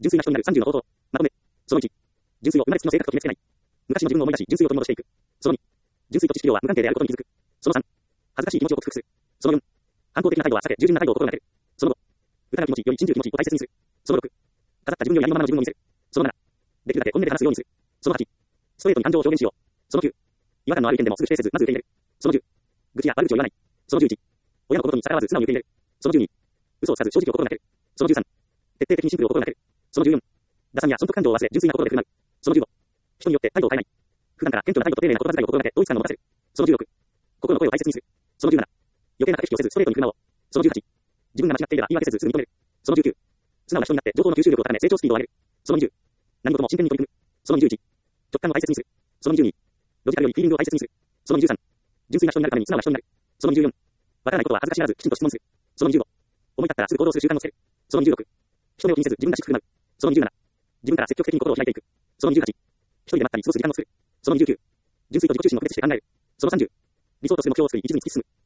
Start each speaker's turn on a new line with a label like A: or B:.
A: 純粋な人になる30の方法。まとめ。その1。純粋を生まれつきの性格と決めつけない。昔の自分を思い出し、純粋を取り戻していく。その2。純粋と知識量は無関係であることに気づく。その3。恥ずかしい気持ちを克服する。その4。反抗的な態度は避け、従順な態度を心がける。その5。疑う気持ちより信じる気持ちを大切にする。その6。飾った自分よりありのままの自分を見せる。その7。できるだけ本音で話すようにする。その8。ストレートに感情を表現しよう。その9。違和感のある意見でもすぐ否定せず、まず受け入れる。その10。愚痴や悪口を言わない。その11。親のことに逆らわず素直に受け入れる。その12。嘘をつかず正直を心がける。その13。徹底的にシンプルを心がける。その14。打算や損得感情を忘れ、純粋な心で振る舞う。その15。人によって態度を変えない。普段から謙虚な態度と丁寧な言葉遣いを心がけ、統一感を持たせる。その16。心の声を大切にする。その17。余計な駆け引きをせず、ストレートに振る舞おう。その18。自分が間違っていれば言い訳せず、すぐ認める。その19。素直な人になって情報の吸収力を高め、成長スピードを上げる。その20。何事も真剣に取り組む。その21。直感を大切にする。その22。ロジカルよりフィーリングを大切にする。その23。純粋な人になるために素直な人になる。その24。わからないことは恥ずかしがらず、きちんと質問する。その25。思い立ったらすぐ行動する習慣をつける。その26。人目を気にせず自分らしく振る舞う。その27。自分から積極的に心を開いていく。その28。一人で待ったり過ごす時間を作る。その29。純粋と自己中心を区別して考える。その30。理想とする目標を作り、一途に突き進む。